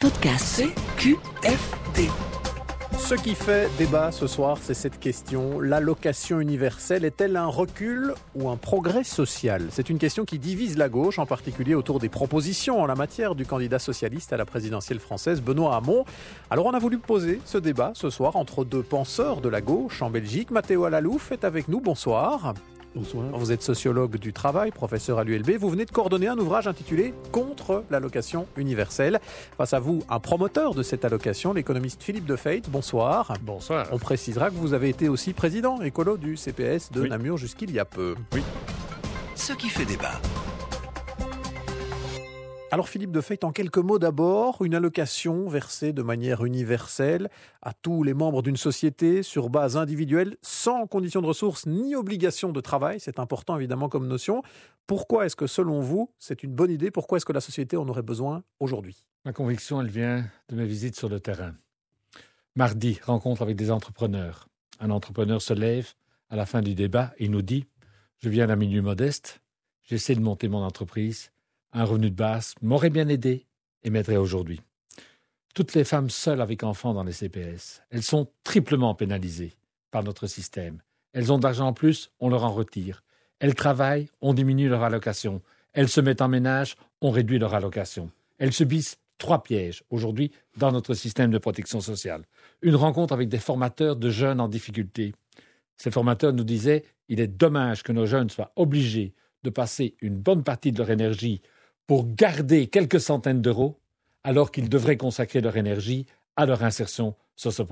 podcast QFD. Ce qui fait débat ce soir, c'est cette question. L'allocation universelle est-elle un recul ou un progrès social ? C'est une question qui divise la gauche, en particulier autour des propositions en la matière du candidat socialiste à la présidentielle française, Benoît Hamon. Alors on a voulu poser ce débat ce soir entre deux penseurs de la gauche en Belgique. Matteo Alalouf est avec nous, bonsoir. Bonsoir. Vous êtes sociologue du travail, professeur à l'ULB. Vous venez de coordonner un ouvrage intitulé « Contre l'allocation universelle ». Face à vous, un promoteur de cette allocation, l'économiste Philippe Defeit. Bonsoir. Bonsoir. On précisera que vous avez été aussi président écolo du CPS de Oui. Namur jusqu'il y a peu. Oui. Ce qui fait débat. Alors Philippe Defeit, en quelques mots d'abord, une allocation versée de manière universelle à tous les membres d'une société sur base individuelle, sans condition de ressources ni obligation de travail, c'est important évidemment comme notion. Pourquoi est-ce que selon vous, c'est une bonne idée ? Pourquoi est-ce que la société en aurait besoin aujourd'hui ? Ma conviction, elle vient de mes visites sur le terrain. Mardi, rencontre avec des entrepreneurs. Un entrepreneur se lève à la fin du débat et nous dit « Je viens d'un milieu modeste, j'essaie de monter mon entreprise, un revenu de base m'aurait bien aidé et m'aiderait aujourd'hui. » Toutes les femmes seules avec enfants dans les CPS, elles sont triplement pénalisées par notre système. Elles ont d'argent en plus, on leur en retire. Elles travaillent, on diminue leur allocation. Elles se mettent en ménage, on réduit leur allocation. Elles subissent 3 pièges aujourd'hui dans notre système de protection sociale. Une rencontre avec des formateurs de jeunes en difficulté. Ces formateurs nous disaient « Il est dommage que nos jeunes soient obligés de passer une bonne partie de leur énergie pour garder quelques centaines d'euros, alors qu'ils devraient consacrer leur énergie à leur insertion socio-professionnelle. »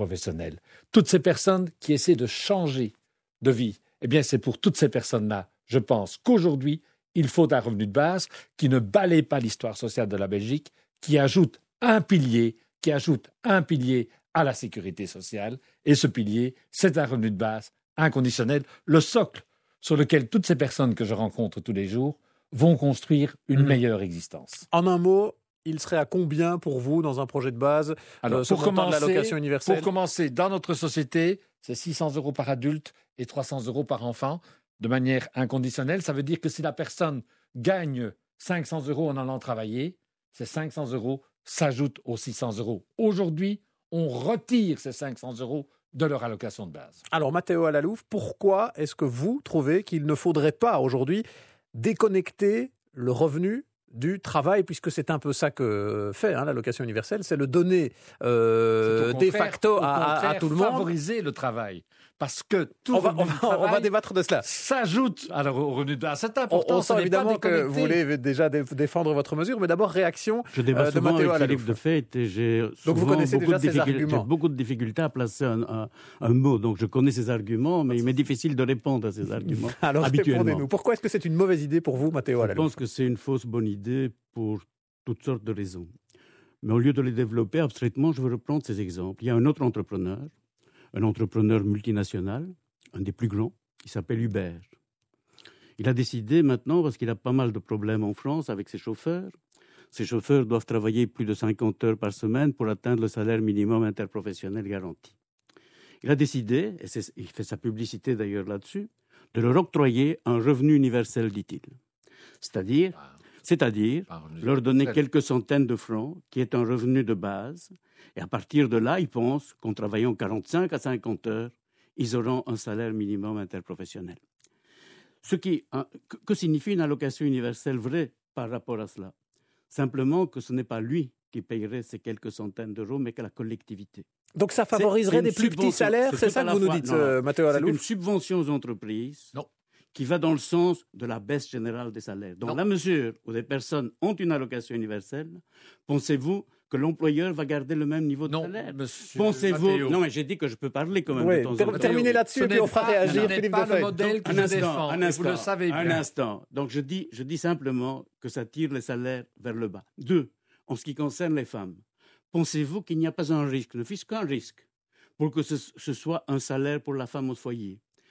Toutes ces personnes qui essaient de changer de vie, eh bien, c'est pour toutes ces personnes-là, je pense qu'aujourd'hui, il faut un revenu de base qui ne balaye pas l'histoire sociale de la Belgique, qui ajoute un pilier à la sécurité sociale. Et ce pilier, c'est un revenu de base inconditionnel, le socle sur lequel toutes ces personnes que je rencontre tous les jours vont construire une meilleure existence. En un mot, il serait à combien pour vous dans un projet de base Alors, ce montant de l'allocation universelle ? Pour commencer, dans notre société, c'est 600 € par adulte et 300 € par enfant, de manière inconditionnelle. Ça veut dire que si la personne gagne 500 € en allant travailler, ces 500 € s'ajoutent aux 600 €. Aujourd'hui, on retire ces 500 € de leur allocation de base. Alors Matteo Alalouf, pourquoi est-ce que vous trouvez qu'il ne faudrait pas aujourd'hui déconnecter le revenu du travail, puisque c'est un peu ça que fait l'allocation universelle, c'est le donner de facto à tout le monde. Favoriser le travail. Parce que tout on va débattre de cela. S'ajoute alors au revenu de base. C'est important. On sent évidemment que vous voulez déjà défendre votre mesure, mais d'abord réaction Je débat de souvent Matteo avec Alalouf. Philippe Defeit et j'ai Donc vous connaissez déjà ces arguments. J'ai beaucoup de difficultés à placer un mot. Donc je connais ces arguments, mais il m'est difficile de répondre à ces arguments. Alors habituellement. répondez-nous. Pourquoi est-ce que c'est une mauvaise idée pour vous, Matteo Je Alalouf ? pense que c'est une fausse bonne idée pour toutes sortes de raisons. Mais au lieu de les développer abstraitement, je veux reprendre ces exemples. Il y a un autre entrepreneur, un entrepreneur multinational, un des plus grands, qui s'appelle Uber. Il a décidé maintenant, parce qu'il a pas mal de problèmes en France avec ses chauffeurs doivent travailler plus de 50 heures par semaine pour atteindre le salaire minimum interprofessionnel garanti. Il a décidé, et il fait sa publicité d'ailleurs là-dessus, de leur octroyer un revenu universel, dit-il. C'est-à-dire leur donner quelques centaines de francs, qui est un revenu de base, et à partir de là, ils pensent qu'en travaillant 45 à 50 heures, ils auront un salaire minimum interprofessionnel. Que signifie une allocation universelle vraie par rapport à cela ? Simplement que ce n'est pas lui qui payerait ces quelques centaines d'euros, mais que la collectivité. Donc ça favoriserait des plus petits salaires, c'est ça que vous nous dites, Matteo Alalouf ? C'est une subvention aux entreprises qui va dans le sens de la baisse générale des salaires. Dans la mesure où des personnes ont une allocation universelle, pensez-vous que l'employeur va garder le même niveau de salaire ? Pensez-vous... Matteo. Non, mais j'ai dit que je peux parler quand même de temps en temps. Terminez là-dessus et puis on fera réagir Philippe pas Defeit. le modèle que je défends, et vous le savez bien. Un instant. Donc je dis simplement que ça tire les salaires vers le bas. 2, en ce qui concerne les femmes, pensez-vous qu'il n'y a pas un risque, ne fût-ce qu'un risque, pour que ce soit un salaire pour la femme au foyer ?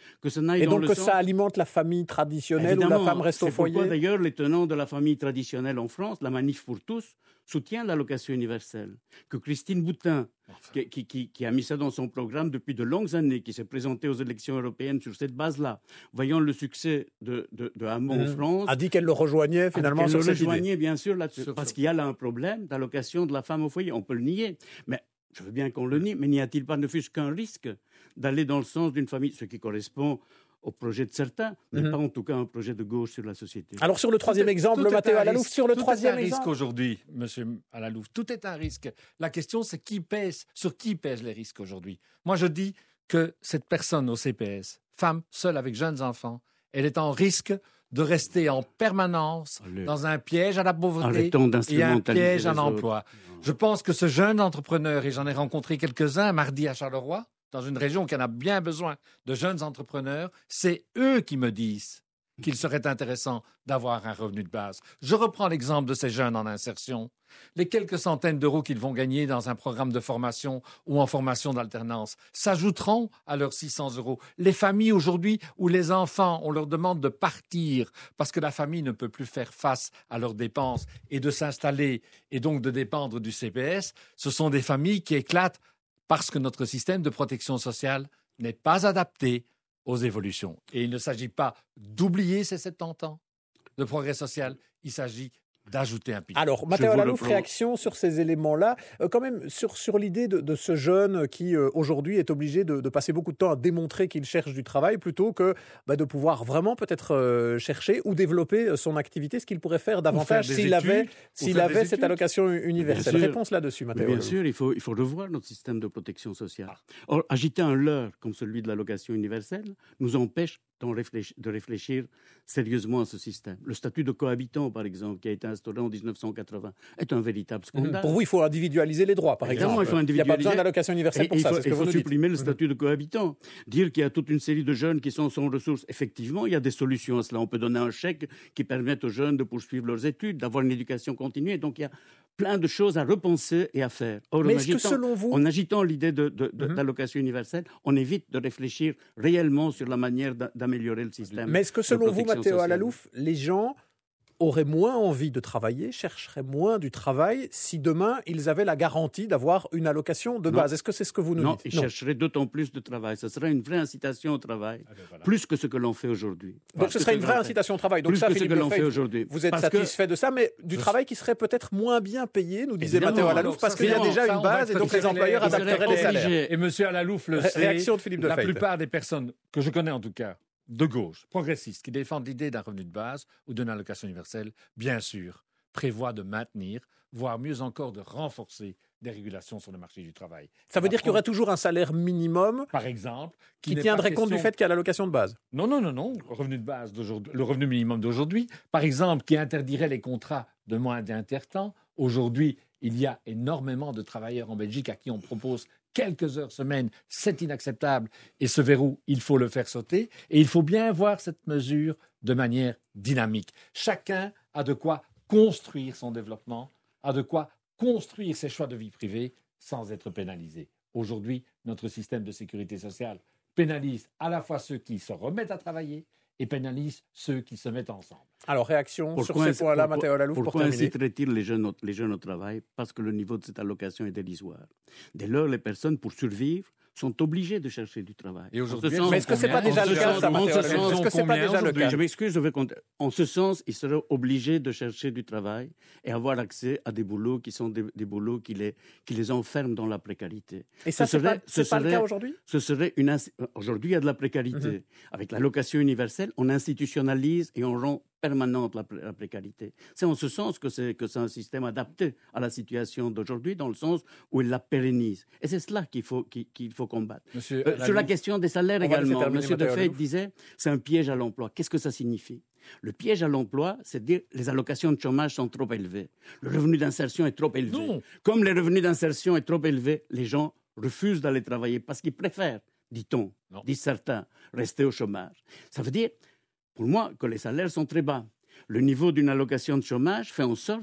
que ça n'aille Et dans donc le que sens... ça alimente la famille traditionnelle Évidemment, où la femme reste au c'est pourquoi foyer. d'ailleurs les tenants de la famille traditionnelle en France, la Manif pour tous, soutient l'allocation universelle. Que Christine Boutin, qui a mis ça dans son programme depuis de longues années, qui s'est présentée aux élections européennes sur cette base-là, voyant le succès de Hamon en France, A dit qu'elle le rejoignait finalement sur le cette idée. rejoignait bien sûr là-dessus, parce qu'il y a là un problème d'allocation de la femme au foyer. On peut le nier, mais je veux bien qu'on le nie, mais n'y a-t-il pas ne fût-ce qu'un risque d'aller dans le sens d'une famille, ce qui correspond au projet de certains, mais pas en tout cas un projet de gauche sur la société. Alors sur le troisième exemple, Tout est Matteo un Alalouf, risque. sur le Tout troisième est un risque exemple. aujourd'hui, monsieur Alalouf. Tout est un risque. La question, c'est sur qui pèsent les risques aujourd'hui. Moi, je dis que cette personne au CPS, femme seule avec jeunes enfants, elle est en risque de rester en permanence dans un piège à la pauvreté Arrêtons et un d'instrumentaliser piège à les autres. l'emploi. Je pense que ce jeune entrepreneur, et j'en ai rencontré quelques-uns mardi à Charleroi, dans une région qui en a bien besoin de jeunes entrepreneurs, c'est eux qui me disent qu'il serait intéressant d'avoir un revenu de base. Je reprends l'exemple de ces jeunes en insertion. Les quelques centaines d'euros qu'ils vont gagner dans un programme de formation ou en formation d'alternance s'ajouteront à leurs 600 euros. Les familles aujourd'hui où les enfants, on leur demande de partir parce que la famille ne peut plus faire face à leurs dépenses et de s'installer et donc de dépendre du CPS, ce sont des familles qui éclatent parce que notre système de protection sociale n'est pas adapté aux évolutions. Et il ne s'agit pas d'oublier ces 70 ans de progrès social, il s'agit d'ajouter un pilier. Alors, Matteo Alalouf, réaction sur ces éléments-là. Quand même, sur l'idée de ce jeune qui, aujourd'hui, est obligé de passer beaucoup de temps à démontrer qu'il cherche du travail plutôt que de pouvoir vraiment peut-être chercher ou développer son activité, ce qu'il pourrait faire davantage s'il avait cette allocation universelle. Réponse là-dessus, Matteo Bien Alalouf. sûr, il faut revoir notre système de protection sociale. Or, agiter un leurre comme celui de l'allocation universelle nous empêche de réfléchir sérieusement à ce système. Le statut de cohabitant, par exemple, qui a été instauré en 1980, est un véritable scandale. Pour vous, il faut individualiser les droits, par exemple. Il n'y a pas besoin d'allocation universelle pour ça. Il faut supprimer le statut de cohabitant. Dire qu'il y a toute une série de jeunes qui sont sans ressources. Effectivement, il y a des solutions à cela. On peut donner un chèque qui permette aux jeunes de poursuivre leurs études, d'avoir une éducation continue. Donc, il y a plein de choses à repenser et à faire. Or, mais est-ce que selon vous... en agitant l'idée d'allocation universelle, on évite de réfléchir réellement sur la manière d'améliorer le système. Mais est-ce que selon vous, Matteo Alalouf, les gens auraient moins envie de travailler, chercheraient moins du travail si demain ils avaient la garantie d'avoir une allocation de base? Est-ce que c'est ce que vous nous dites? Non, ils chercheraient d'autant plus de travail. Ce serait une vraie incitation au travail, plus que ce que l'on fait aujourd'hui. Donc ce serait une vraie incitation au travail. Donc ça, Philippe Lefebvre, vous êtes satisfait de ça, mais du travail qui serait peut-être moins bien payé, nous disait Matteo Alalouf, parce qu'il y a déjà une base et donc les employeurs adapteraient les salaires. Et M. Alalouf le sait. Réaction de Philippe Lefebvre. La plupart des personnes que je connais en tout cas, de gauche, progressistes, qui défendent l'idée d'un revenu de base ou d'une allocation universelle, bien sûr, prévoient de maintenir, voire mieux encore de renforcer des régulations sur le marché du travail. Ça veut dire qu'il y aurait toujours un salaire minimum, par exemple, qui tiendrait compte du fait qu'il y a l'allocation de base? Non. Le revenu de base d'aujourd'hui, le revenu minimum d'aujourd'hui, par exemple, qui interdirait les contrats de moins d'intertemps. Aujourd'hui, il y a énormément de travailleurs en Belgique à qui on propose quelques heures semaine, c'est inacceptable. Et ce verrou, il faut le faire sauter. Et il faut bien voir cette mesure de manière dynamique. Chacun a de quoi construire son développement, a de quoi construire ses choix de vie privée sans être pénalisé. Aujourd'hui, notre système de sécurité sociale pénalise à la fois ceux qui se remettent à travailler et pénalise ceux qui se mettent ensemble. Alors, réaction sur ces points-là, Matteo Alalouf, pour terminer. Pourquoi inciterait-il les jeunes au travail? Parce que le niveau de cette allocation est dérisoire. Dès lors, les personnes, pour survivre, sont obligés de chercher du travail. Et aujourd'hui, mais est-ce que ce n'est pas déjà le cas, ça, Matteo Alalouf? Est-ce que ce n'est pas déjà le cas? Je m'excuse, je vais compter. En ce sens, ils seraient obligés de chercher du travail et avoir accès à des boulots qui sont des boulots qui les enferment dans la précarité. Et ça, ce n'est pas le cas aujourd'hui? Aujourd'hui, il y a de la précarité. Avec l'allocation universelle, on institutionnalise et on rend permanente la précarité. C'est en ce sens que c'est un système adapté à la situation d'aujourd'hui, dans le sens où il la pérennise. Et c'est cela qu'il faut combattre. Sur la question des salaires également, M. Lefebvre disait c'est un piège à l'emploi. Qu'est-ce que ça signifie? Le piège à l'emploi, c'est dire les allocations de chômage sont trop élevées. Le revenu d'insertion est trop élevé. Non. Comme les revenus d'insertion est trop élevés, les gens refusent d'aller travailler parce qu'ils préfèrent, dit-on, disent certains, rester au chômage. Ça veut dire, pour moi, que les salaires sont très bas. Le niveau d'une allocation de chômage fait en sorte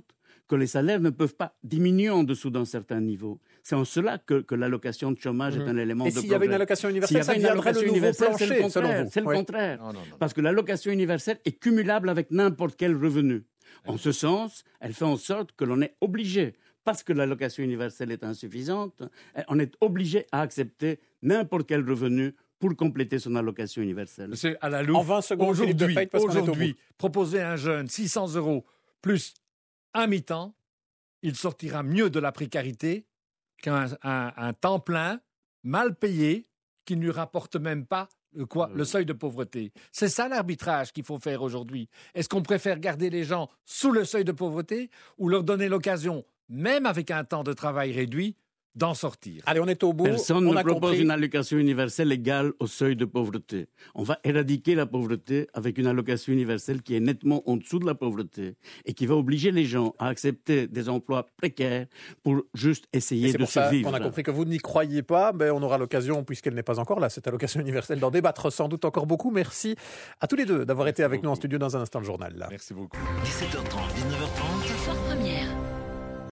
que les salaires ne peuvent pas diminuer en dessous d'un certain niveau. C'est en cela que l'allocation de chômage est un élément de progrès. Et s'il y avait une allocation universelle, ça deviendrait le nouveau plancher, selon vous? C'est le contraire. Parce que l'allocation universelle est cumulable avec n'importe quel revenu. En ce sens, elle fait en sorte que l'on est obligé, parce que l'allocation universelle est insuffisante, on est obligé à accepter n'importe quel revenu pour compléter son allocation universelle. Monsieur Alalouf, en 20 secondes, aujourd'hui, proposer à un jeune 600 € plus un mi-temps, il sortira mieux de la précarité qu'un temps plein, mal payé, qui ne lui rapporte même pas le seuil de pauvreté. C'est ça l'arbitrage qu'il faut faire aujourd'hui. Est-ce qu'on préfère garder les gens sous le seuil de pauvreté ou leur donner l'occasion, même avec un temps de travail réduit, d'en sortir? Allez, on est au bout. Personne ne propose une allocation universelle égale au seuil de pauvreté. On va éradiquer la pauvreté avec une allocation universelle qui est nettement en dessous de la pauvreté et qui va obliger les gens à accepter des emplois précaires pour juste essayer de survivre. C'est pour ça qu'on a compris que vous n'y croyez pas. Mais on aura l'occasion, puisqu'elle n'est pas encore là, cette allocation universelle, d'en débattre sans doute encore beaucoup. Merci à tous les deux d'avoir été avec nous en studio dans un instant le journal. Là. Merci beaucoup. 17h30, 19h30. Soir première.